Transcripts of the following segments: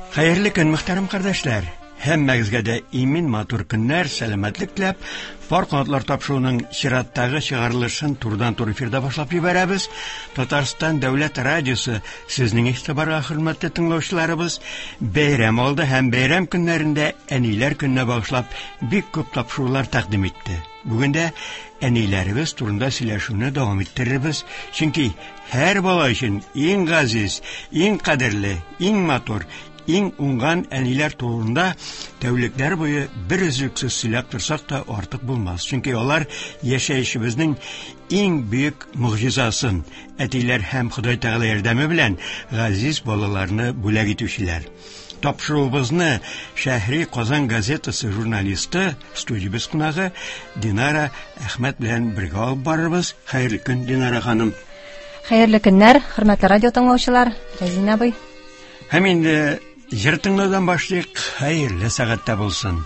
Хәерле көн, мөхтәрәм кардәшләр. Һәммәгезгә дә имин матур көннәр, сәламәтлек теләп, фаркатлар тапшыруның чираттагы чыгарылышын турыдан-туры эфирда башлап җибәрәбез. Татарстан дәүләт радиосы сезнең игътибарга хөрмәтле тыңлаучыларыбыз, бәйрәм алды һәм бәйрәм көннәрендә әниләр көненә багышлап бик күп тапшырулар тәкъдим итте. Бүген дә әниләребез турында сөйләшүне дәвам иттерербез, чөнки һәр бала өчен иң газиз, иң кадерле, иң матур, иң уңган әниләр турында тәүлекләр буе бер үзлексез сөйләп торсак та артык булмас. Чөнки алар яшәешебезнең иң бөек мөгъҗизасын, әтиләр һәм Ходай Тәгалә ярдәме белән газиз балаларны бүләк итүчеләр. Тапшыруыбызны Шәһри Казан газетасы журналисты, студиябез кунагы Динара Әхмәт белән бергә алып барырбыз. Хәерле көн, Динара ханым. Хәерле көннәр, хөрмәтле радио тыңлаучылар. Рәзинә абый. Һәм инде җыр тыңлаудан башлыйк. Хәерле сәгатьтә булсын.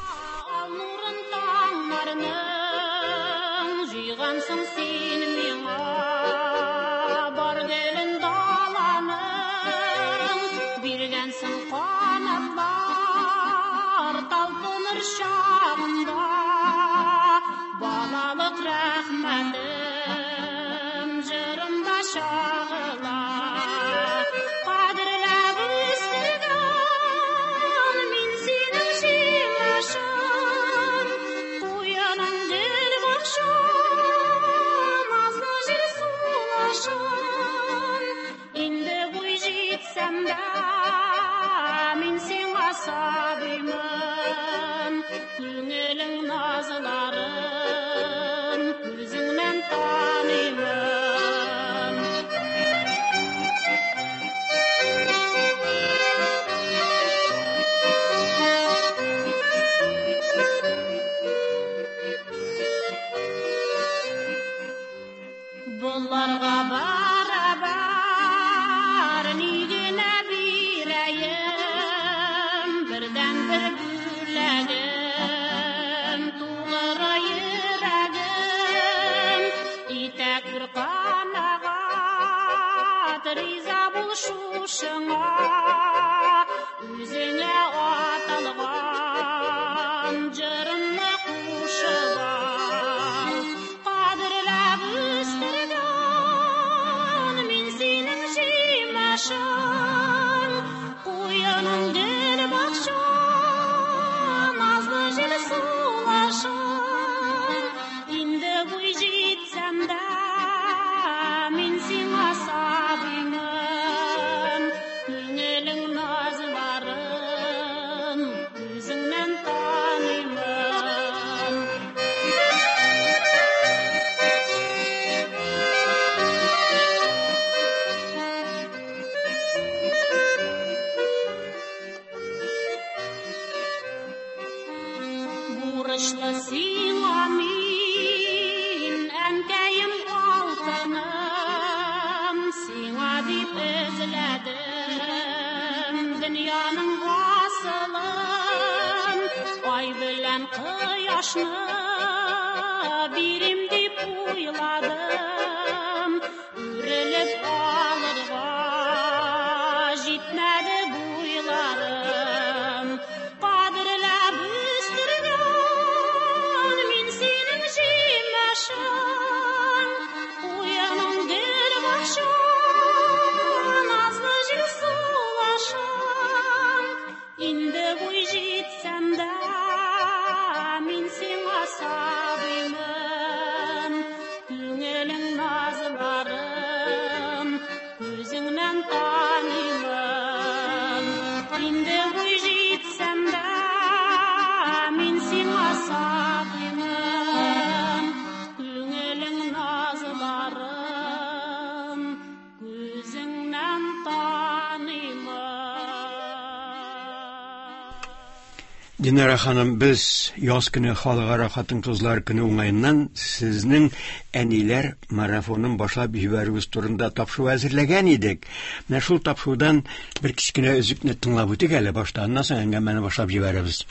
Динара ханым, без яз көне халыкара хатын-кызлар көне уңаеннан сезнең әниләр марафонын башлап җибәрүегез турында тапшыру әзерләгән идек. Менә шул тапшырудан бер кичкенә өзекне тыңлап үтик әле башта, аннан соң әңгәмәне башлап җибәрәбез.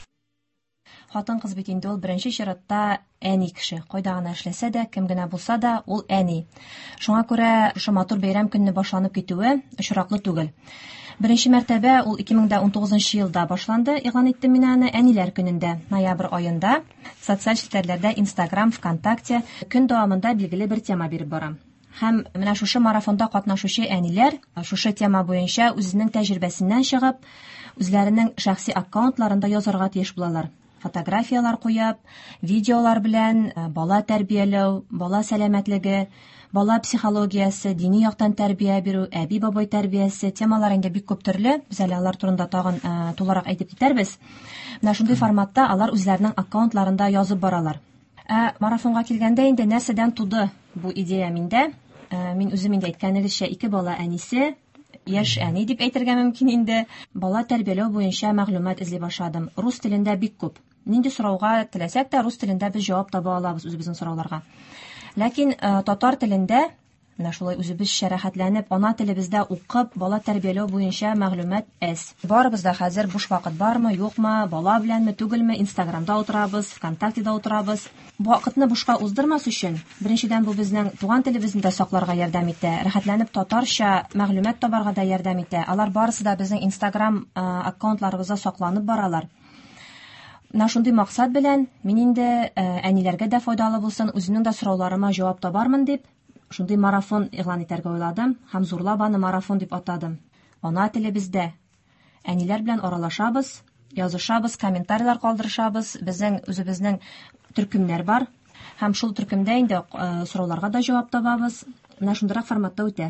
Хатын-кыз бит инде ул беренче чиратта әни кеше. Кайда гына эшләсә дә, кем генә булса да, ул әни. Шуңа күрә шу матур бәйрәм көнне башланып китүе очраклы түгел. Беренче мәртәбә ул 2019 елда башланды. Игълан иттем мин аны әниләр көнендә, ноябрь аенда. Социаль челтәрләрдә Instagram, ВКонтакте көн дәвамында билгеле бер тема биреп барам. Һәм менә шушы марафонда катнашучы әниләр шушы тема буенча үзенең тәҗрибәсеннән чыгып, үзләренең шәхси аккаунтларында язарга тиеш булалар. Фотографиялар куяп, видеолар белән бала тәрбияләү, бала сәламәтлеге, бала психологиясе, дини яктан тәрбия бирү, әби-бабай тәрбиясе темалар инде бик күп төрле. Без әле алар турында тагын тулырак әйтеп китәрбез. Менә шундый форматта алар үзләренең аккаунтларында язып баралар. Марафонга килгәндә инде нәрсәдән туды бу идея миндә? Мин үзем инде әйткәнегезчә 2 бала әнисе, яшь әни дип әйтергә мөмкин инде. Бала тәрбияләү буенча мәгълүмат эзли башладым. Рус телендә бик күп. Нинди сорауга теләсәк тә рус телендә без җавап таба алабыз үзебезнең сорауларга. Ләкин татар телендә менә шулай үзебезчә рәхәтләнеп, ана телебездә укып, бала тәрбияләү буенча мәгълүмат әз. Барыбызда хәзер буш вакыт бармы, юкмы, бала беләнме, түгелме, Instagramда утырабыз, ВКонтактеда утырабыз. Бу вакытны бушка уздырмас өчен, беренчедән бу безнең туган телебезне дә сакларга ярдәм итә, рәхәтләнеп татарча мәгълүмат табарга да ярдәм итә. Алар барысы да безнең Instagram аккаунтларыбызда сакланып баралар. Менә шундый максат белән мин инде әниләргә дә файдалы булсын, үземнең дә сорауларыма җавап табармын дип, шундый марафон игълан итәргә уйладым һәм зурлап аны марафон дип атадым. Ана телебездә әниләр белән аралашабыз, язышабыз, комментарийлар калдырышабыз, безнең үзебезнең төркемнәр бар һәм шул төркемдә инде сорауларга да җавап табабыз. Менә шундыйрак форматта үтә.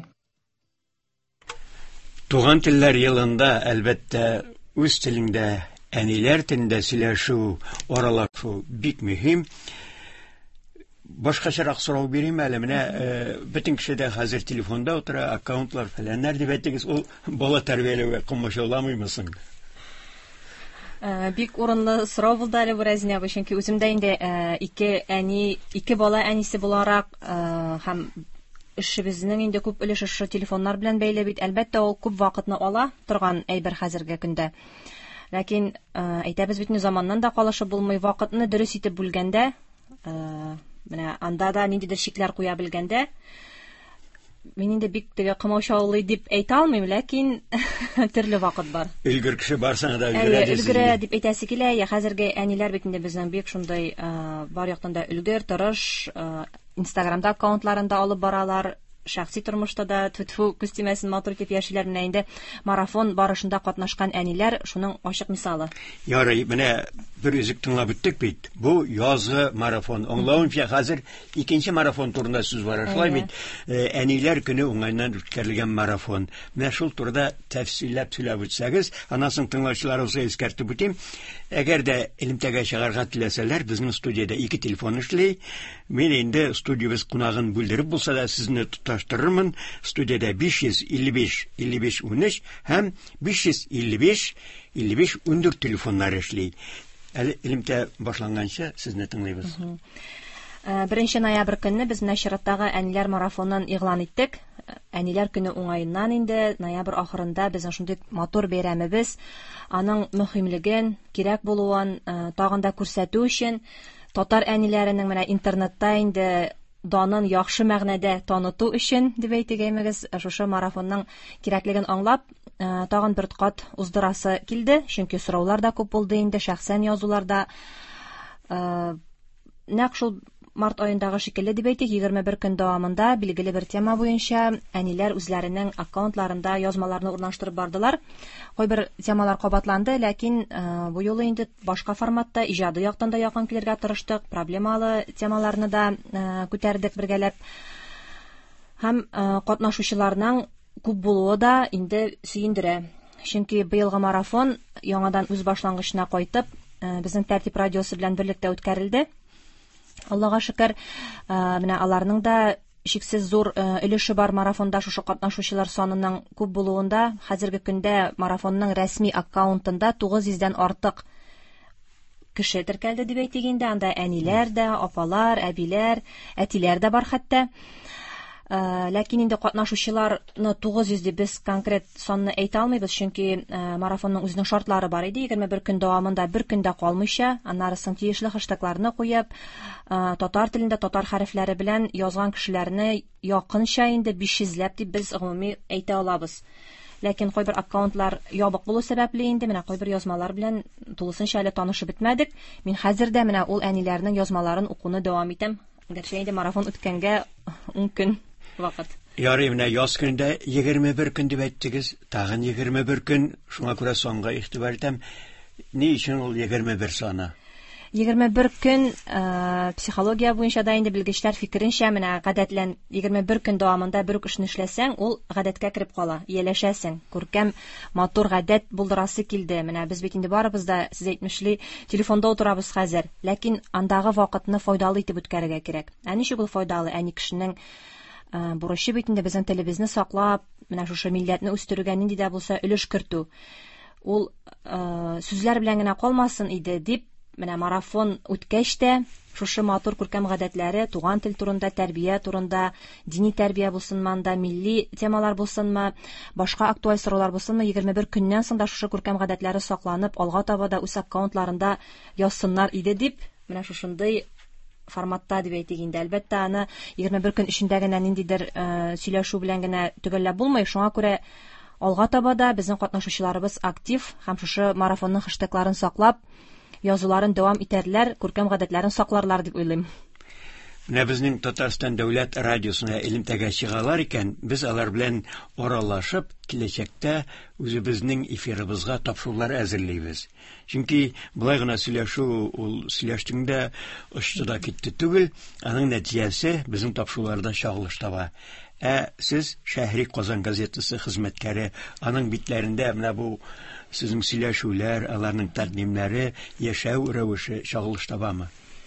Туган телләр елында әлбәттә үз телеңдә әниләр телендә сөйләшү, аралашу бик мөһим. Башкачарак сорау бирим әле, менә бөтен кеше дә хәзер телефонда утыра, аккаунтлар фәләннәр дип әйтегез, ул бала тәрбияләүгә комачауламыймы соң? Бик урынлы сорау булды әле бу Рәзинә абый, чөнки үземдә инде 2 бала әнисе буларак һәм эшебезнең инде күп өлеше шушы телефоннар белән бәйле бит. Әлбәттә, ул күп вакытны ала торган әйбер хәзерге көндә. Ләкин әйтәбез бит, заманнан да калышып булмый, вакытны дөрес итеп бүлгәндә, менә анда да ниндидер шикләр куя белгәндә, мин инде бик теге кымаучаулый дип әйтә алмыйм, ләкин төрле вакыт бар. Өлгер кеше барсаң да өлгерә дип әйтәсе килә. Я хәзерге әниләр бит инде безнең бик шундый бар яктан да өлгер, тырыш, Instagramда аккаунтларында алып баралар. Шәхси тормышта да тутфу күстимәсен матур итеп яшиләр. Менә инде марафон барышында катнашкан әниләр шуның ачык мисалы. Ярый, менә бер үзек тыңлап үттек бит. Бу язгы марафон. Аңлавымча, хәзер икенче марафон турында сүз бара. Шулай бит. Әниләр көне уңайнан үткәрелгән марафон. Менә шул турыда тәфсилләп сөйләп үтсәгез, анасын тыңлаучыларыбызга искәртеп үтим. Әгәр дә элемтәгә чыгарга теләсәләр, безнең студиядә 2 телефон эшли. Мин инде студиябыз кунагын бүлдереп булса да сезне тоташтырырмын. Студиядә 555-55-13 һәм 555-55-14 телефоннар эшли. Әле элемтә башланганча сезне тыңлыйбыз. 1 ноябрь көнне без нәшраттагы әниләр марафонын игълан иттек. Әниләр көне уңаеннан инде ноябрь ахырында безнең шундый матур бәйрәмебез, аның мөһимлеген, кирәк булуын тагын да күрсәтү өчен татар әниләренең менә интернетта инде данын яхшы мәгънәдә таныту өчен дип әйтегәймегез, шушы марафонның кирәклеген аңлап, тагын бер кат уздырасы килде, чөнки сораулар да күп булды инде, шәхсән язуларда. Нәкъ шул март аендагы шикелле дип әйтик, 21 көн дәвамында билгеле бер тема буенча әниләр үзләренең аккаунтларында язмаларны урнаштырып бардылар. Кайбер темалар кабатланды, ләкин бу юлы инде башка форматта, иҗади яктан да якын килергә тырыштык, проблемалы темаларны да күтәрдек бергәләп. Һәм катнашучыларның күп булуы да инде сөендерә. Чөнки быелгы марафон яңадан үз башлангычына кайтып, безнең Тәртип радиосы белән берлектә үткәрелде. Аллага шөкер, менә аларның да шиксез зур өлеше бар марафонда шушы катнашучылар санының күп булуында. Хәзерге көндә марафонның рәсми аккаунтында 900-дән артык кеше теркәлде дип әйтик инде. Анда әниләр дә, апалар, әбиләр, әтиләр дә бар хәтта. Ләкин инде катнашучыларны 900 дип без конкрет санны әйтә алмыйбыз, чөнки марафонның үзенең шартлары бар иде. 21 көн дәвамында бер көндә калмыйча, аннарысын тиешле хэштегларны куеп, татар телендә татар хәрефләре белән язган кешеләрне якынча инде 500ләп дип без гомуми әйтә алабыз. ләкин кайбер аккаунтлар ябык булу сәбәпле инде менә кайбер язмалар белән тулысынча әле танышып бетмәдек. Мин хәзер дә менә ул әниләрнең язмаларын укуны дәвам итәм. Гәрчә инде марафон үткәнгә 10 көн вакыт. Ярый, менә яз көндә 21 көн дип әйттегез, тагын 21 көн, шуңа күрә санга игътибар итәм. Ни өчен ул 21 саны? 21 көн психология буенча да инде белгечләр фикеренчә менә гадәтлән 21 көн дәвамында бер үк эшне эшләсәң, ул гадәткә кирип кала, ияләшәсең. Күркәм, матур гадәт булдырасы килде. Менә без бит инде барыбыз да сез әйтмешли телефонда утырабыз хәзер, ләкин андагы вакытны файдалы итеп үткәрергә кирәк. Ничек ул файдалы? Әни кешенең бурычы бит инде безнең телебезне саклап, менә шушы милләтне үстерүгә нинди дә булса өлеш кертү. Ул сүзләр белән генә калмасын иде дип, менә марафон үткәч тә шушы матур күркәм гадәтләре, туган тел турында, тәрбия турында, дини тәрбия булсынмы, анда милли темалар булсынмы, башка актуаль сораулар булсынмы, 21 көннән соң да шушы күркәм гадәтләре сакланып, алга таба да үз аккаунтларында язсыннар иде дип, менә шушындый форматта дип әйтик инде. Әлбәттә, аны 21 көн эчендә генә ниндидер сөйләшү белән генә төгәлләп булмый. Шуңа күрә алга таба да безнең катнашучыларыбыз актив һәм шушы марафонның хэштегларын саклап, язуларын дәвам итәрләр, күркәм гадәтләрен сакларлар дип уйлыйм. Менә безнең Татарстан дәүләт радиосына элемтәгә чыгалар икән, без алар белән аралашып, киләчәктә үзебезнең эфирыбызга тапшырулар әзерләйбез. Чөнки булай гына сөйләшү, ул сөйләштеңдә очты да китте түгел, аның нәтиҗәсе безнең тапшыруларда чагылыш таба. Сез Шәһри Казан газетасы хезмәткәре, аның битләрендә менә бу сезнең сөйләшүләр, аларның тәкъдимнәре, яшәү рәвеше чагылыш табамы?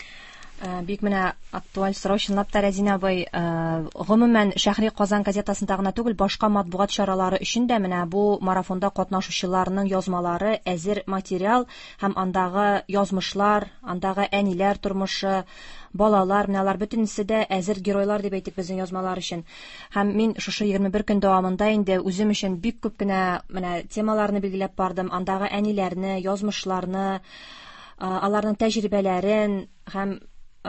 Бик менә актуаль сорау, чынлап та, Рәзинә абый, гомумән Шәһри Казан газетасында гына түгел, башка матбугат чаралары өчен дә менә бу марафонда катнашучыларның язмалары әзер материал һәм андагы язмышлар, андагы әниләр тормышы, балалар, менә алар бөтенесе дә әзер геройлар дип әйтик безнең язмалар өчен. Һәм мин шушы 21 көн дәвамында инде үзем өчен бик күп кенә менә темаларны билгеләп бардым, андагы әниләрне, язмышларны, аларның тәҗрибәләрен һәм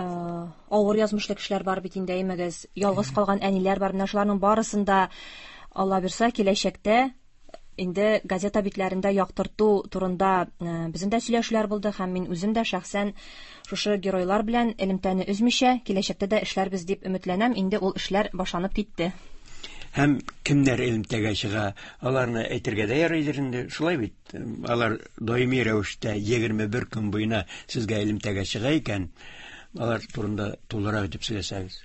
авыр язмышлы кешеләр бар бит инде, әймәгез, ялгыз калган әниләр бар, менә шуларның барысында Алла бирсә киләчәктә инде газета битләрендә яктырту турында безнең дә сөйләшүләр булды һәм мин үзем дә шәхсән шушы геройлар белән элемтәне өзмичә киләчәктә дә эшләрбез дип өметләнәм. Инде ул эшләр башланып китте. Һәм кемнәр элемтәгә чыга, аларны әйтергә дә ярыйдыр инде. Шулай бит. Алар даими рәвештә 21 көн буена сезгә элемтәгә чыга икән, алар турында тулырак дип сөйләсәгез.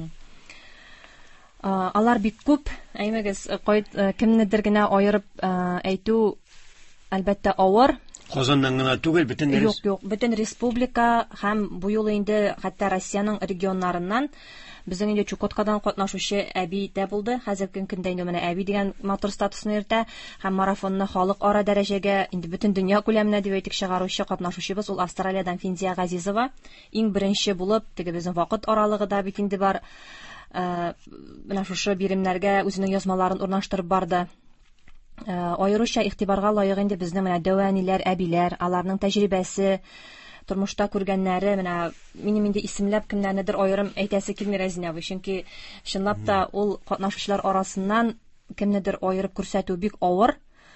Алар бик күп, әймәгез, кемнедер генә аерып әйтү әлбәттә авыр. Казаннан гына түгел, бөтен республика һәм бу юлы инде хәтта Россиянең регионнарыннан безнең инде Чукоткадан катнашучы әби дә булды. Хәзерге көндә инде менә әби дигән матур статусны йөртә һәм марафонны халык ара дәрәҗәгә инде бөтен дөнья күләменә дип әйтик чыгаручы катнашучыбыз ул Австралиядән Финзия Газизова. Иң беренче булып, теге безнең вакыт аралыгы да бит инде бар. Менә шушы биремнәргә үзенең язмаларын урнаштырып барды. Аеруча игътибарга лаек инде безнең менә дәваниләр, әбиләр, аларның тәҗрибәсе, тормышта күргәннәре, менә минем инде исемләп кемнәрнедер аерым әйтәсе килми Рәзинә абый, чөнки чынлап та ул катнашучылар арасыннан кемнедер аерып күрсәтү бик авыр.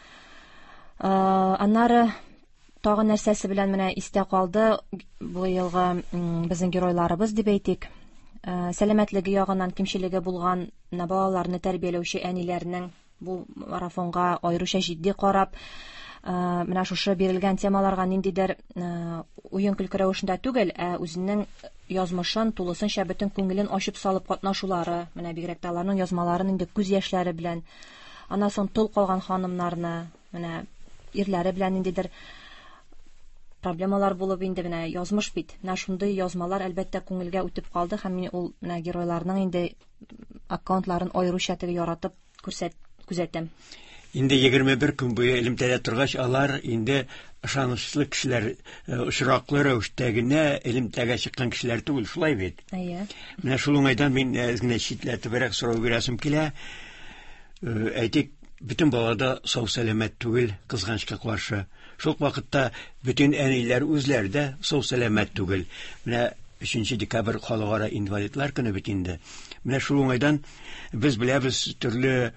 Аннары тагын нәрсәсе белән менә истә калды бу елгы безнең геройларыбыз дип әйтик. Сәламәтлеге ягыннан кимчелеге булган балаларны тәрбияләүче әниләрнең бу марафонга аеруча җитди карап, менә шушы бирелгән темаларга ниндидер уен көлке рәвешендә түгел, үзенең язмышын тулысынча бөтен күңелен ачып салып катнашулары, менә бигрәк тә аларның язмаларын инде күз яшьләре белән, аннан соң тол калган ханымнарны, менә ирләре белән ниндидер проблемалар булып инде менә язмыш бит. Менә шундый язмалар әлбәттә күңелгә үтеп калды һәм мин ул менә геройларның инде аккаунтларын аеруча теге яратып күзәтәм. Инде 21 көн буе элемтәдә торгач, алар инде ышанычлы кешеләр, очраклы рәвештә генә элемтәгә чыккан кешеләр түгел, шулай бит. Менә шул уңайдан мин үзгә читләтебрәк сорау бирәсем килә. Әйтик, бөтен балада сау сәламәт түгел, кызганычка каршы. Шул вакытта бөтен әниләр үзләре дә сау сәламәт түгел. Менә 3 декабрь халыкара инвалидлар көне бит инде. Менә шул уңайдан без беләбез, төрле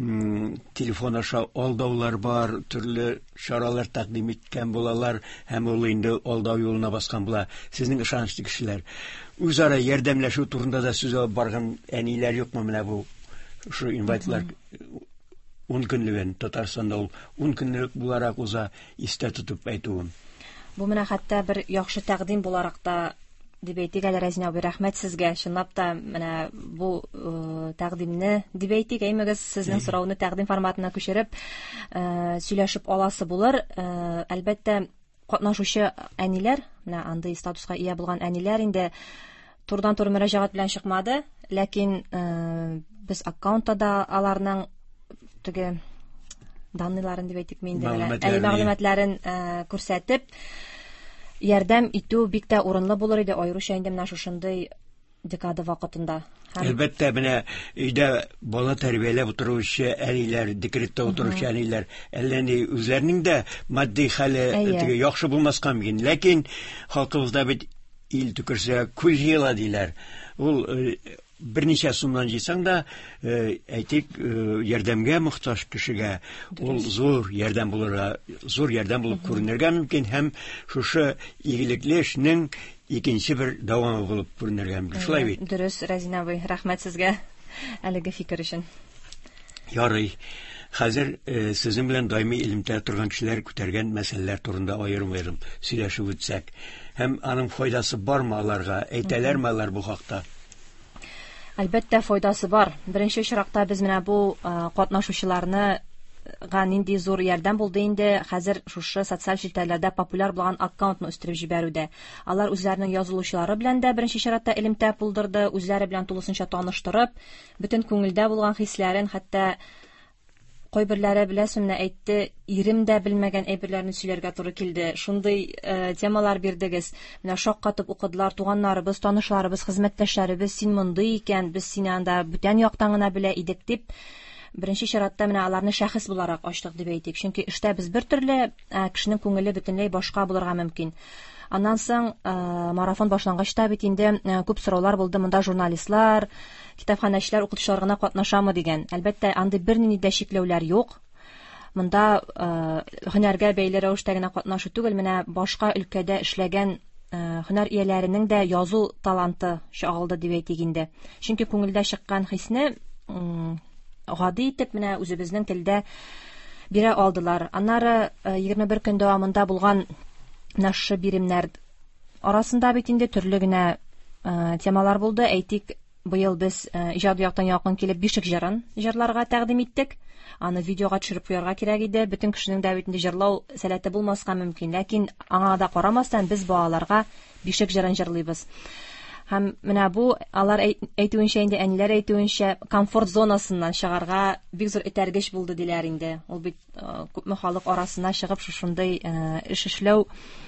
телефон аша алдаулар бар, төрле чаралар тәкъдим иткән булалар, һәм ул инде алдау юлына баскан була. Сезнең ышанычлы кешеләр үзара ярдәмләшү турында да сүз алып барган әниләр юкмы менә бу шу инвалидлар 10 көнлеген Татарстанда ул 10 көнлек буларак уза, истә тотып әйтүем. Бу менә хәтта бер яхшы тәкъдим буларак та дип әйтик әле, Рәзинә абый, рәхмәт сезгә. Чынлап та менә бу тәкъдимне дип әйтик, әймәгез, сезнең сорауны тәкъдим форматына күчереп сөйләшеп аласы булыр. Әлбәттә, катнашучы әниләр, менә андый статуска ия булган әниләр инде турыдан-туры мөрәҗәгать белән чыкмады, ләкин без аккаунтта да аларның теге данныйларын дип әйтик инде, мәгълүматларын күрсәтеп ярдәм итү бик тә урынлы булыр иде, аеруча инде менә шушындый декада вакытында. Әлбәттә, менә өйдә бала тәрбияләп утыручы әниләр, декретта утыручы әниләр, әллә ни үзләренең дә матди хәле теге яхшы булмаска мөмкин, ләкин халкыбызда бит ил түкерсә күл җыела диләр. Ул берничә сумнан җыйсаң да, әйтик, ярдәмгә мохтаҗ кешегә ул зур ярдәм булырга, зур ярдәм булып күренергә мөмкин, һәм шушы игелекле эшнең икенче бер дәвамы булып күренергә мөмкин. Шулай бит. Дөрес, Рәзинә абый, рәхмәт сезгә әлеге фикер өчен. Ярый. Хәзер сезнең белән даими илемтә торган кешеләр күтәргән мәсьәләләр турында аерым-аерым сөйләшеп үтсәк, һәм аның файдасы бармы аларга, әйтәләрме алар бу хакта? Әлбәттә, файдасы бар. Беренче очракта без менә бу катнашучыларны нинди зур ярдәм булды инде хәзер шушы социаль челтәрләрдә популяр булган аккаунтны үстереп җибәрүдә. Алар үзләренең язылучылары белән дә беренче чиратта элемтә булдырды, үзләре белән тулысынча таныштырып, бөтен күңелдә булган хисләрен, хәтта кайберләре беләсемне әйтте, ирем дә белмәгән әйберләрне сөйләргә туры килде. Шундый темалар бирдегез. Менә шаккатып укыдылар туганнарыбыз, танышларыбыз, хезмәттәшләребез, син мондый икән, без сине анда бүтән яктан гына белә идек дип. Беренче чиратта менә аларны шәхес буларак ачтык дип әйтик. Чөнки эштә без бер төрле, кешенең күңеле бөтенләй башка булырга мөмкин. Аннан соң марафон башлангачта бит инде күп сораулар булды. Монда журналистлар, китапханәчеләр, укытучылар гына катнашамы дигән. Әлбәттә, андый бернинди дә чикләүләр юк. Монда һөнәргә бәйле рәвештә генә катнашу түгел, менә башка өлкәдә эшләгән һөнәр ияләренең дә язу таланты чагылды дип әйтик инде. Чөнки күңелдә чыккан хисне гади итеп менә үзебезнең телдә бирә алдылар. Аннары 21 көн дәвамында булган нашы биремнәр арасында бит инде төрле генә темалар булды. Әйтик, быел без иҗади яктан якын килеп бишек җырын җырларга тәкъдим иттек. Аны видеога төшереп куярга кирәк иде. Бөтен кешенең дә бит инде җырлау сәләте булмаска мөмкин, ләкин аңа да карамастан без балаларга бишек җырын җырлыйбыз. Һәм менә бу алар әйтүенчә инде, әниләр әйтүенчә, комфорт зонасыннан чыгарга бик зур этәргеч булды диләр инде. Ул бит күпме халык арасына чыгып шушындай эш эшләү,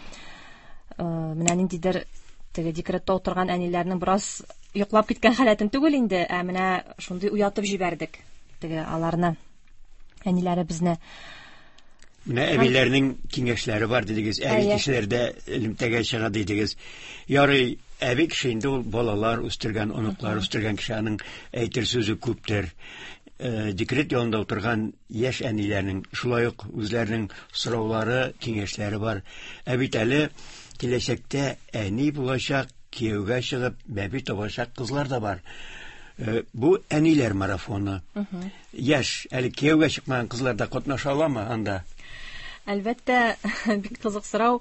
менә ниндидер теге декретта утырган әниләрнең бераз йоклап киткән халәтен түгел инде, менә шундый уятып җибәрдек теге аларны, әниләре безне. Менә әбиләрнең киңәшләре бар дидегез, әби кешеләрдә элемтәгә чыга дидегез. Ярый, әби кеше инде ул балалар үстергән, оныклар үстергән кешенең әйтер сүзе күптер. Декрет ялында утырган яшь әниләрнең шулай ук үзләренең сораулары, киңәшләре бар. Ә бит әле киләчәктә әни булачак, кияүгә чыгып, бәби табачак кызлар да бар. Бу әниләр марафоны. Яшь, әле кияүгә чыкмаган кызлар да катнаша аламы анда? Әлбәттә, бик кызык сорау.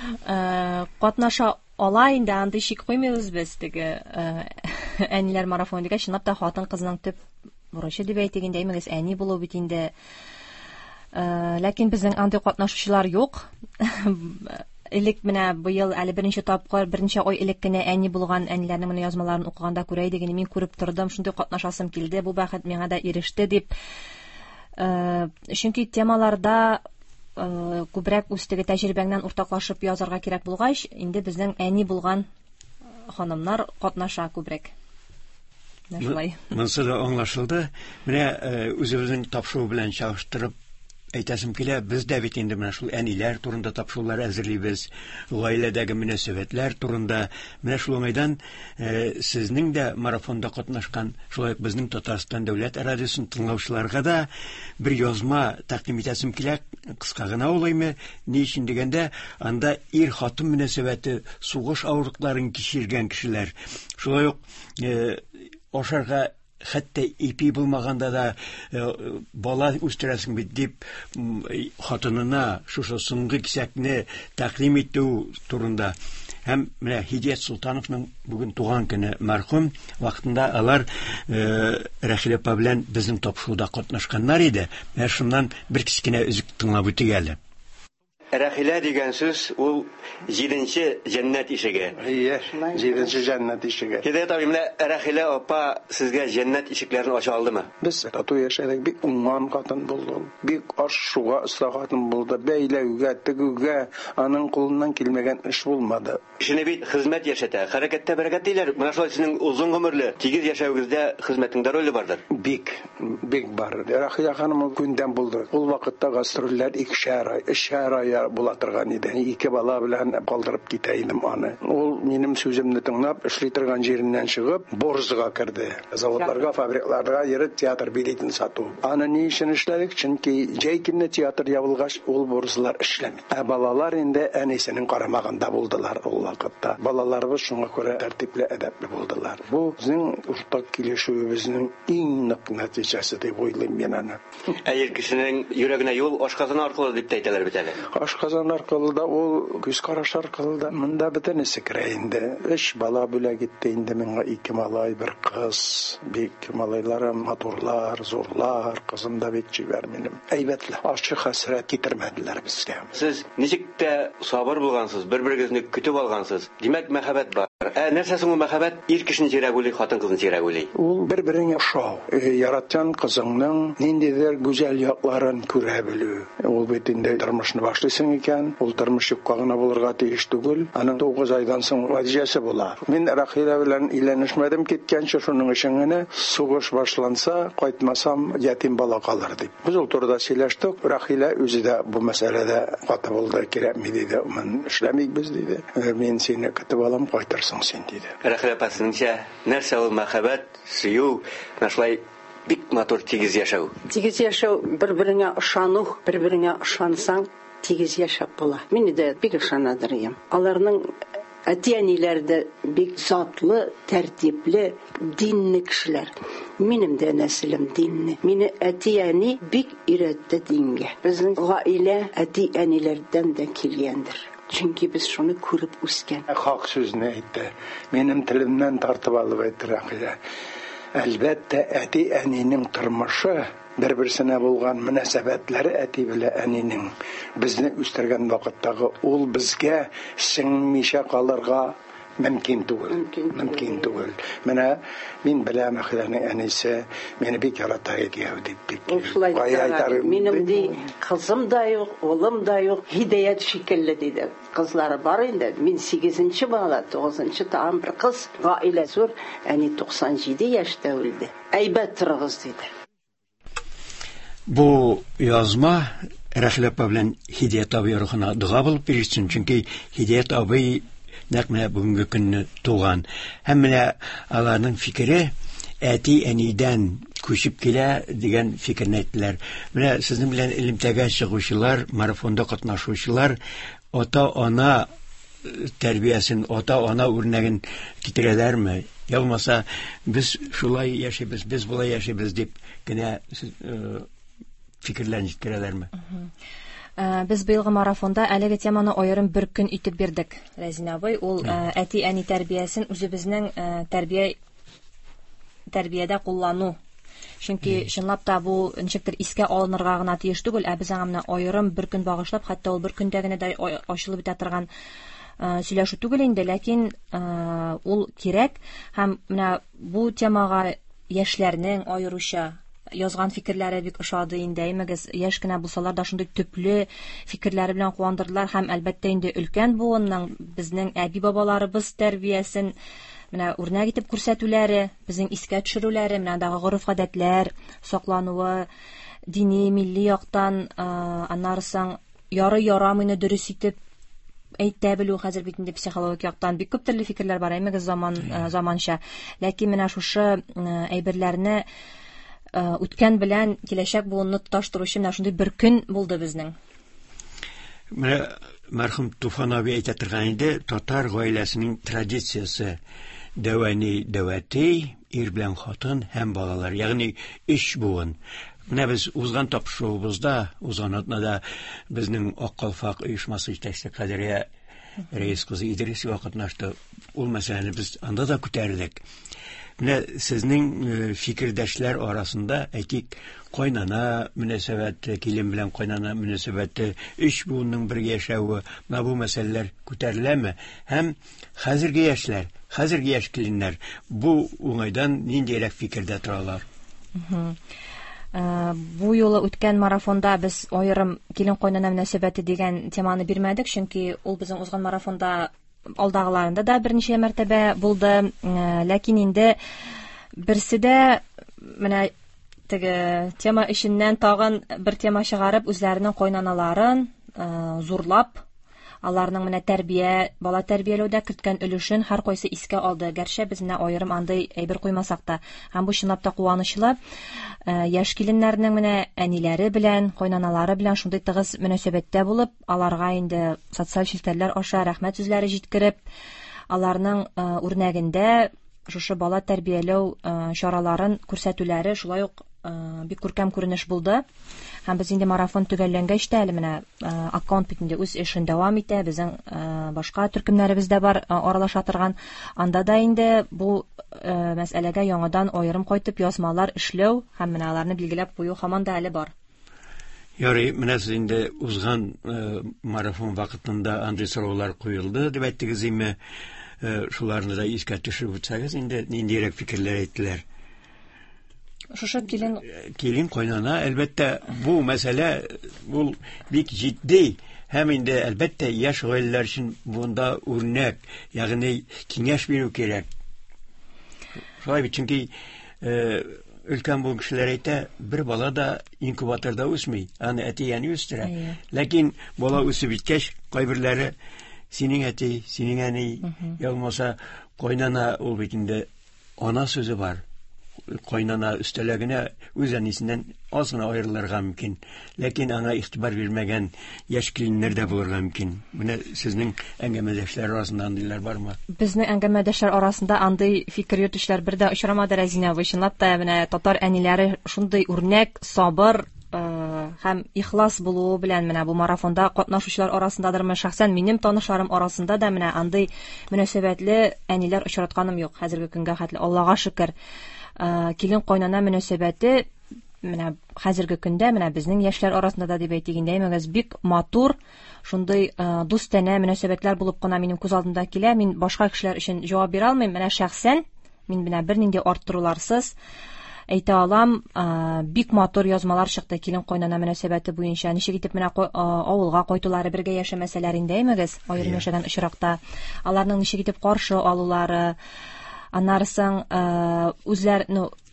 Катнаша ала инде, андый шик куймыйбыз без теге әниләр марафоны дигән. Чынлап та хатын-кызның төп бурычы дип әйтик инде, әймәгез, әни булу бит инде. Ләкин безнең андый катнашучылар юк. Элек менә быел әле беренче тапкыр, берничә ай элек кенә әни булган әниләрнең менә язмаларын укыганда күрә идек, мин күреп тордым, шундый катнашасым килде, бу бәхет миңа да иреште дип. Чөнки темаларда күбрәк үстеге тәҗрибәңнән уртаклашып язарга кирәк булгач, инде безнең әни булган ханымнар катнаша күбрәк. Шулай. Монсы да аңлашылды. Менә үзебезнең тапшыру белән чагыштырып әйтәсем килә, без дә бит инде менә шул әниләр турында тапшырулар әзерлибез, гаиләдәге мөнәсәбәтләр турында. Менә шул уңайдан сезнең дә марафонда катнашкан, шулай ук безнең Татарстан дәүләт радиосын тыңлаучыларга да бер язма тәкъдим итәсем килә, кыска гына улаймы, ни өчен дигәндә, анда ир-хатын мөнәсәбәте, сугыш авырлыкларын кичергән кешеләр, шулай ук ашарга хәтта ипи булмаганда да бала үстерәсең бит дип хатынына шушы соңгы кисәкне тәкъдим итү турында. Һәм менә Хидият Султановның бүген туган көне мәрхүм, вакытында алар Рәхилә апа белән безнең тапшыруда катнашканнар иде. Менә шуннан бер кичкенә үзек тыңлап үтик әле. Рәхилә дигән сүз ул 7нче җәннәт ишеге. 7нче җәннәт ишеге. Хидият абый, менә Рәхилә апа сезгә җәннәт ишекләрен ача алдымы? Без тату яшәдек, бик уңган хатын булды. Бик аш-суга оста хатын булды. Бәйләүгә, тегүгә аның кулыннан килмәгән эш булмады. Кешене бит хезмәт яшәтә, хәрәкәттә бәрәкәт диләр. Менә шулай сезнең узын гомерле, тигез яшәүегездә хезмәтеңдә роле бардыр. Бик бар. Рәхилә ханым күндән булды. Ул вакытта гастрольләр 2 ай була торган иде. 2 бала белән калдырып китә идем аны. Ул минем сүземне тыңлап, эшли торган җиреннән чыгып, борзга керде. Заводларга, фабрикаларга йөреп театр билетын сату. Аны ни өчен эшләдек? Чөнки җәй көнне театр ябылгач, ул борзлар эшләми. Балалар инде әнисенең карамагында булдылар ул вакытта. Балаларыбыз шуңа күрә тәртипле, әдәпле булдылар. Бу безнең уртак килешүебезнең иң нык нәтиҗәсе дип уйлыйм мин аны. Ир кешенең йөрәгенә юл ашказан аркылы дип әйтәләр бит әле. Ашказан аркылы да, ул күз караш аркылы да, монда бөтенесе керә инде. 3 бала бүләк итте инде миңа, 2 малай, 1 кыз. Бик малайларым матурлар, зурлар, кызым да бик җибәр минем. Әйбәтле, ачы хәсрәт китермәделәр безгә. Сез ничек тә сабыр булгансыз, бер-берегезне көтеп алгансыз. Димәк, мәхәббәт бар. Нәрсә соң ул мәхәббәт? Ир кешенең җирәге уйлый, хатын кызның җирәге уйлый. Ул бер-береңә ошау. Яраткан кызыңның ниндидер гүзәл якларын күрә белү. Ул бит инде тормышны башлыйсың икән, ул тормыш юкка гына булырга тиеш түгел. Аның 9 айдан соң ваҗиясе була. Мин Рәхилә белән иләнешмәдем киткәнче, шуның өчен генә сугыш башланса, кайтмасам ятим бала калыр дип. Без ул турыда сөйләштек. Рәхилә үзе дә бу мәсьәләдә каты булды, кирәкми диде. Мен эшләмик без диде. Мин сине көтеп алам, кайтырсың син диде. Рәхилә апасыныңча, нәрсә ул мәхәббәт, сөю, нашлай бик матур тигез яшәү. Тигез яшәү, бер-береңә ышану, бер-береңә ышансаң, тигез яшәп була. Мин дә бик ышанадырым. Аларның әти-әниләре дә бик затлы, тәртипле, динле кешеләр. Минем дә нәселем динле. Мине әти-әни бик өйрәтте дингә. Безнең гаилә әти-әниләрдән дә килгәндер. Чөнки без шуны күреп үскән. Хак сүзне әйтте. Минем телемнән тартып алып әйтте Рәхилә. Әлбәттә, әти-әнинең тормышы, бер-берсенә булган мөнәсәбәтләре әти белән әнинең безне үстергән вакыттагы ул безгә сеңмичә калырга мөмкин түгел. Менә мин беләм Рәхиләнең әнисе, мине бик ярата иде дип. Минем ди кызым да юк, улым да юк, Хидият шикелле диде. Кызлары бар инде. Мин 8нче бала, 9нчы тагын бер кыз. Гаилә зур, әни 97 яшьтә үлде. Әйбәт торыгыз диде. Бу язма Рәхилә апа белән Хидият абый рухына дуга булып бирсен, чөнки Хидият абый нәкъ менә бүгенге көнне туган. Һәм менә аларның фикере әти-әнидән күчеп килә дигән фикерне әйттеләр. Менә сезнең белән элемтәгә чыгучылар, марафонда катнашучылар ата-ана тәрбиясен, ата-ана үрнәген китерәләрме? Ялмаса, без шулай яшибез, без булай яшибез дип генә фикерләрне җиткерәләрме? Без быелгы марафонда әлеге теманы аерым бер көн итеп бирдек. Рәзинә абый, ул әти-әни тәрбиясен үзебезнең тәрбиядә куллану. Чөнки чынлап та бу ничектер искә алынырга гына тиеш түгел, без аңа аерым бер көн багышлап, хәтта ул бер көндә генә дә ачылып бетә торган сөйләшү түгел инде, ләкин ул кирәк. Һәм менә бу темага яшьләрнең аеруча язган фикерләре бик ошады инде. Әймәгез, яшь кенә булсалар да шундый төпле фикерләре белән куандырдылар. Һәм әлбәттә инде өлкән буынның безнең әби-бабаларыбыз тәрбиясен менә үрнәк итеп күрсәтүләре, безнең искә төшерүләре, менә дагы гореф-гадәтләр саклануы, дини, милли яктан, аннарсаң ярый ярамыйны дөрес итеп әйтә белү хәзер бит инде психологик яктан бик күп төрле фикерләр бар, әймәгез заманча. Ләкин менә шушы әйберләрне үткән белән киләчәк буынны тоташтыручы менә шундый бер көн булды безнең. Менә мәрхүм Туфан абый әйтә торган иде, татар гаиләсенең традициясе дәвани дәвәти, ир белән хатын һәм балалар, ягъни 3 буын. Менә без узган тапшыруыбызда, узган атнада безнең Ак Калфак оешмасы җитәкчесе Кадирия Рәис кызы Идрисова катнашты. Ул мәсьәләне без анда да күтәрдек. Менә сезнең фикердәшләр арасында әйтик, кайнана мөнәсәбәте, килен белән кайнана мөнәсәбәте, 3 буынның бергә яшәве, менә бу мәсьәләләр күтәреләме? Һәм хәзерге яшьләр, хәзерге яшь киленнәр бу уңайдан ниндирәк фикердә торалар? Бу юлы үткән марафонда без аерым килен кайнана мөнәсәбәте дигән теманы бирмәдек, чөнки ул безнең узган марафонда алдагыларында да берничә мәртәбә булды. Ләкин инде берсе дә менә теге тема эченнән тагын бер тема чыгарып, үзләренең кайнаналарын зурлап, аларның менә тәрбия, бала тәрбияләүдә керткән өлешен һәр кайсы искә алды. Гәрчә без менә аерым андай әйбер куймасак та, һәм бу чынлап та куанычлы. Яшь киленнәрнең менә әниләре белән, кайнаналары белән шундый тыгыз мөнәсәбәттә булып, аларга инде социаль челтәрләр аша рәхмәт сүзләре җиткереп, аларның үрнәгендә шушы бала тәрбияләү чараларын күрсәтүләре шулай ук бик күркәм күренеш булды. Һәм без инде марафон төгәлләнгәч тә әле менә аккаунт бит инде үз эшен дәвам итә. Безнең башка төркемнәребез дә бар аралаша торган. Анда да инде бу мәсьәләгә яңадан аерым кайтып язмалар эшләү һәм менә аларны билгеләп кую һаман да әле бар. Ярый, менә сез инде узган марафон вакытында андый сораулар куелды дип әйттегез инде. Шуларны да искә төшереп үтсәгез, инде ниндирәк фикерләр әйттеләр? Шушы килен кайнана, әлбәттә, бу мәсьәлә ул бик җитди һәм инде әлбәттә яшь гаиләләр өчен бунда үрнәк, ягъни киңәш бирү кирәк. Шулай бит, чөнки өлкән бу кешеләр әйтә, бер бала да инкубаторда үсми, аны әти-әни үстерә. Ләкин бала үсеп биткәч, кайберләре синең әти, синең әни, ялмаса кайнана, ул бит инде ана сүзе бар. Кайнана өстәләгенә үз әнисеннән аз гына аерылырга мөмкин. Ләкин аңа игътибар бирмәгән яшь киленнәр дә булырга мөмкин. Менә сезнең әңгәмәдәшләр арасында андыйлар бармы? Безнең әңгәмәдәшләр арасында андый фикер йөртүчеләр бер дә очрамады, Рәзинә абый. Чынлап та менә татар әниләре шундый үрнәк, сабыр һәм ихлас булуы белән менә бу марафонда катнашучылар арасындадырмы, шәхсән минем танышларым арасында да менә андый мөнәсәбәтле әниләр очратканым юк хәзерге көнгә хәтле, Аллага шөкер. Килен кайнана мөнәсәбәте менә хәзерге көндә менә безнең яшьләр арасында да дип әйтгәндә мәгәз бик матур, шундый дустана мөнәсәбәтләр булып кына минем күз алдымда килә. Мин башка кешеләр өчен җавап бирә алмыйм. Менә шәхсән мин менә бернинди арттыруларсыз әйтә алам, бик матур язмалар чыкты килен кайнана мөнәсәбәте буенча. Ничек итеп менә авылга кайтулары, бергә яшәмәсәләр инде мәгәз аерым яшәгән очракта, аларның ничек итеп каршы алулары, аннарсың үзләр,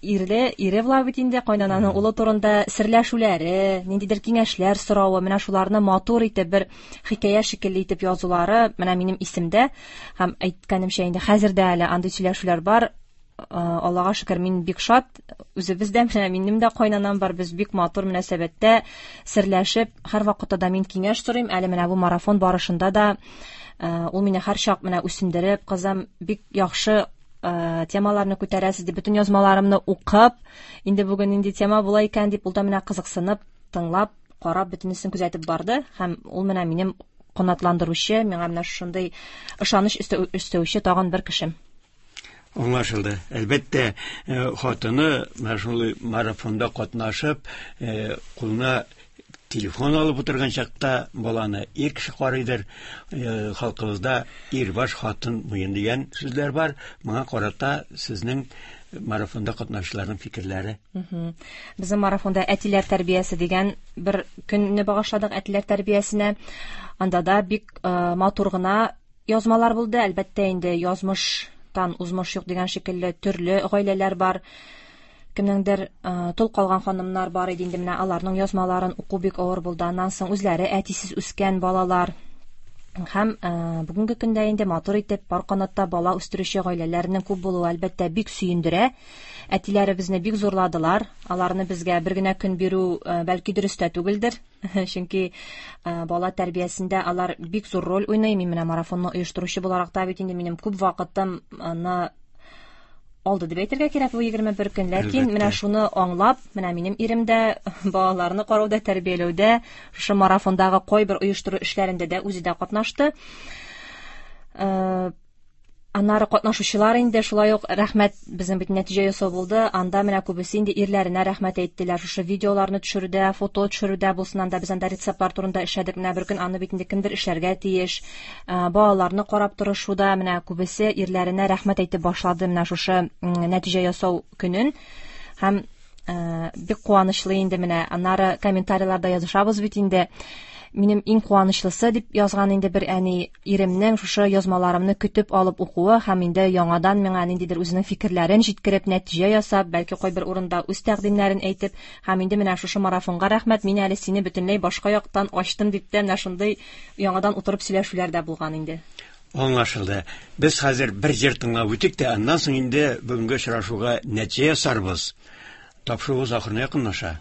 ире була бит инде, кайнананың улы турында серләшүләре, ниндидер киңәшләр соравы, менә шуларны матур итеп бер хикәя шикелле итеп язулары менә минем исемдә, һәм әйткәнемчә инде хәзердә әле андый сөйләшүләр бар. Аллага шөкер, мин бик шат. Үзебездә менә минем дә кайнанам бар, без бик матур мөнәсәбәттә серләшеп, һәр вакытта да мин киңәш сорыйм. Әле менә бу марафон барышында да ул мине һәр чак менә үсендереп, кызым, бик яхшы темаларны күтәрәсез дип, бөтен язмаларымны укып, инде бүген инде тема була икән дип, ул да менә кызыксынып, тыңлап, карап, бөтенесен күзәтеп барды. Һәм ул менә минем канатландыручы, миңа менә шундый ышаныч өстәүче тагын бер кешем. Аңлашылды. Әлбәттә, хатыны шулай марафонда катнашып, кулына телефон алып утырган чакта баланы ир кеше карыйдыр. Халкыбызда ир баш, хатын муен дигән сүзләр бар. Моңа карата сезнең марафонда катнашучыларның фикерләре? Безнең марафонда әтиләр тәрбиясе дигән бер көнне багышладык әтиләр тәрбиясенә. Анда да бик матур гына язмалар булды. Әлбәттә инде язмыштан узмыш юк дигән шикелле төрле гаиләләр бар. Кемнеңдер тол калган ханымнар бар иде инде, менә аларның язмаларын уку бик авыр булды. Аннан соң үзләре әтисез үскән балалар һәм бүгенге көндә инде матур итеп пар канатта бала үстерүче гаиләләрнең күп булуы әлбәттә бик сөендерә. Әтиләребезне бик зурладылар. Аларны безгә бер генә көн бирү бәлки дөрес тә түгелдер. Чөнки бала тәрбиясендә алар бик зур роль уйный. Мин менә марафонны оештыручы буларак та бит инде минем күп вакытымны алды дип әйтергә кирәк бу 21 көн. Ләкин менә шуны аңлап, менә минем ирем дә балаларны карауда, тәрбияләүдә, шушы марафондагы кайбер оештыру эшләрендә дә үзе дә катнашты. Аннары катнашучылар инде шулай ук рәхмәт, безнең бит нәтиҗә ясау булды. Анда менә күбесе инде ирләренә рәхмәт әйттеләр. Шушы видеоларны төшерүдә, фото төшерүдә булсын, анда без анда рецептлар турында эшләдек. Менә бер көн аны бит инде кемдер эшләргә тиеш. Балаларны карап торышуда менә күбесе ирләренә рәхмәт әйтеп башлады менә шушы нәтиҗә ясау көнен. Һәм бик куанычлы инде менә. Аннары комментарийларда язышабыз бит инде. Минем иң куанычлысы дип язган инде бер әни, иремнең шушы язмаларымны көтеп алып укуы һәм инде яңадан миңа ниндидер үзенең фикерләрен җиткереп, нәтиҗә ясап, бәлки кайбер урында үз тәкъдимнәрен әйтеп, һәм инде менә шушы марафонга рәхмәт, мин әле сине бөтенләй башка яктан ачтым дип тә менә шундый яңадан утырып сөйләшүләр дә булган инде. Аңлашылды. Без хәзер бер җир тыңлап үтик тә, аннан соң инде бүгенге очрашуга нәтиҗә ясарбыз. Тапшыруыбыз ахырына якынлаша.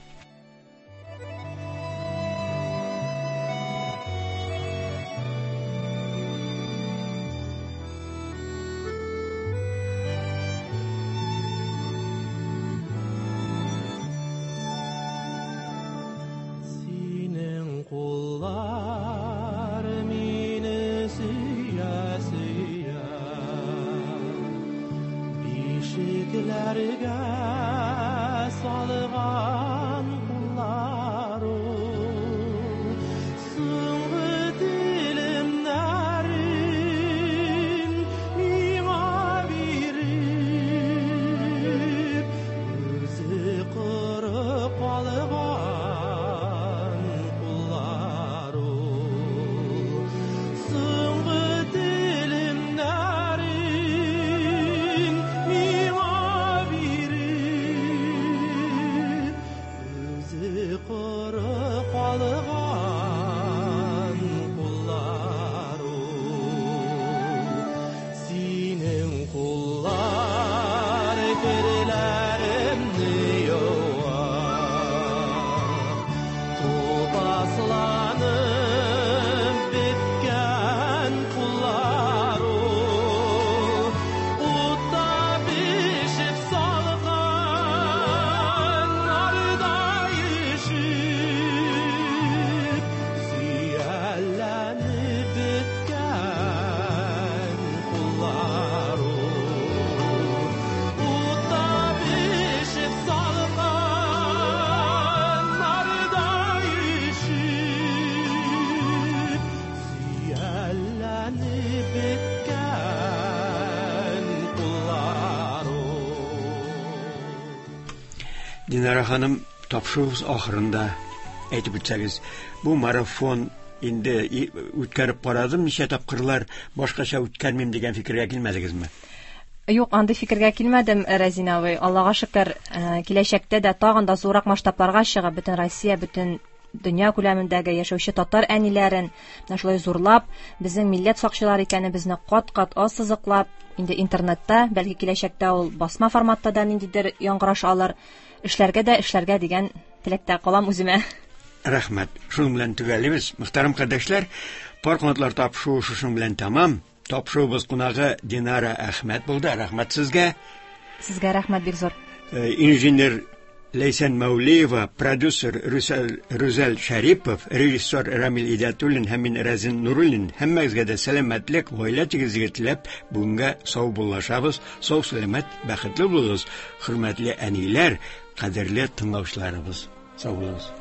Динара ханым, тапшыруыбыз ахырында әйтеп үтсәгез, бу марафон инде үткәреп карадым, ничә тапкырлар башкача үткәрмим дигән фикергә килмәдегезме? Юк, андый фикергә килмәдем, Разина абый. Аллага шөкер, киләчәктә дә тагын да зурак масштабларга чыгып, бөтен Россия, бөтен дөнья күләмендәге яшәүче татар әниләрен менә шулай зурлап, безнең милләт сакчылары икәнне безне кат-кат ассызыклап, инде интернетта, бәлки киләчәктә ул басма форматта да ниндидер яңгыраш алыр, эшләргә дигән теләктә калам үземә. Рәхмәт. Шуның белән төгәллибез. Мөхтәрәм кардәшләр, паркантлар тапшыруы шуның белән тамам. Тапшыруыбыз кунагы Динара Әхмәт булды. Рәхмәт сезгә. Сезгә рәхмәт бик зур. Инженер Лейсан Мәүлиева, продюсер Рүзәл Шәрипов, режиссер Рамил Идәтуллин һәм мин Разин Нуруллин. Һәммәгезгә дә сәламәтлек, гаилә тигезлеге теләп, бүгенгә сау булашабыз. Сау сәламәт, бәхетле булыгыз. Хөрмәтле әниләр, кадерле тыңлаучыларыбыз. Сау булыгыз.